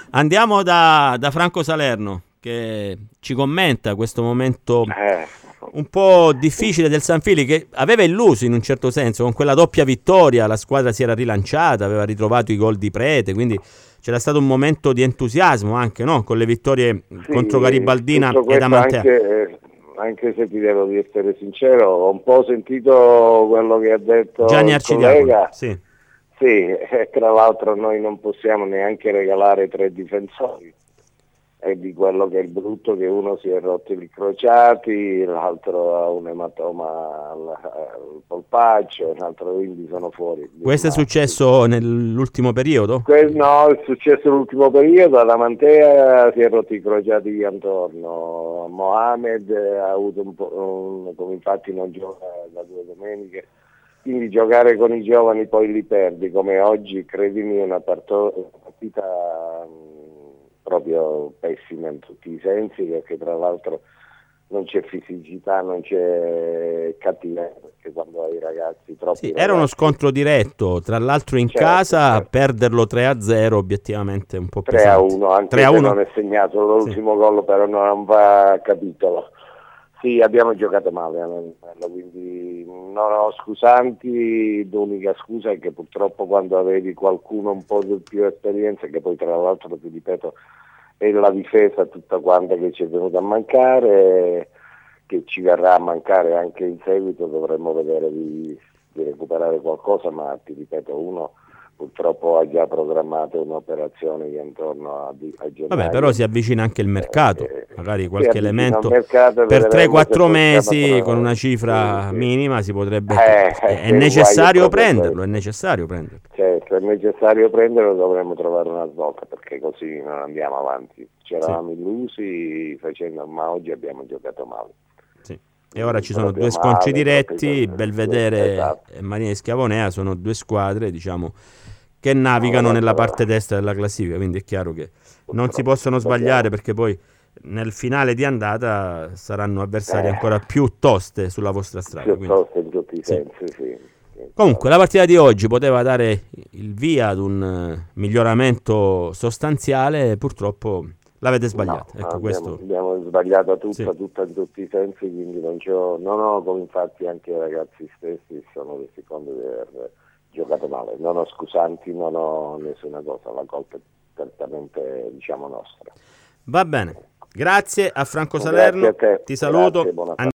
Andiamo da Franco Salerno, che ci commenta questo momento un po' difficile del San Fili, che aveva illuso in un certo senso. Con quella doppia vittoria la squadra si era rilanciata, aveva ritrovato i gol di Prete, quindi c'era stato un momento di entusiasmo anche, no? Con le vittorie contro Garibaldina ed Amantea. Anche se ti devo essere sincero, ho un po' sentito quello che ha detto Gianni il collega. Sì, e tra l'altro noi non possiamo neanche regalare 3 difensori. È di quello che è il brutto, che uno si è rotto i crociati, l'altro ha un ematoma al polpaccio, l'altro quindi sono fuori. Questo è successo nell'ultimo periodo? No, è successo nell'ultimo periodo. Ad Amantea si è rotto i crociati intorno, Mohamed ha avuto come infatti non gioca da 2 domeniche, quindi giocare con i giovani poi li perdi, come oggi, credimi, è una partita proprio pessima in tutti i sensi, perché tra l'altro non c'è fisicità, non c'è cattiveria, perché quando hai ragazzi troppi era uno scontro diretto, tra l'altro in casa, certo. Perderlo 3-0 obiettivamente un po' pesante. 3-1, anche 3-1? Se non è segnato l'ultimo gol, però non va a capitolo. Sì, abbiamo giocato male, quindi non ho scusanti. L'unica scusa è che purtroppo quando avevi qualcuno un po' di più esperienza, che poi tra l'altro ti ripeto è la difesa tutta quanta che ci è venuta a mancare, che ci verrà a mancare anche in seguito, dovremmo vedere di recuperare qualcosa, ma ti ripeto, uno purtroppo ha già programmato un'operazione che intorno a gennaio. Vabbè, però si avvicina anche il mercato, magari qualche elemento per 3-4 mesi con una cifra minima si potrebbe... è necessario prenderlo, Certo, è necessario prenderlo, dovremmo trovare una svolta, perché così non andiamo avanti. Ci eravamo illusi facendo, ma oggi abbiamo giocato male. E ora ci sono 2 scontri diretti, Belvedere e Marina di Schiavonea sono 2 squadre, diciamo, che navigano nella parte destra della classifica, quindi è chiaro che non si possono sbagliare, perché poi nel finale di andata saranno avversari ancora più toste sulla vostra strada. Più toste in tutti i sensi, sì. Comunque la partita di oggi poteva dare il via ad un miglioramento sostanziale, purtroppo l'avete sbagliato. No, abbiamo sbagliato tutta in tutti i sensi, quindi non ho, come infatti anche i ragazzi stessi sono resi conto di aver giocato male. Non ho scusanti, non ho nessuna cosa, la colpa è certamente nostra. Va bene, grazie a Franco Salerno, grazie a te. ti saluto. Grazie,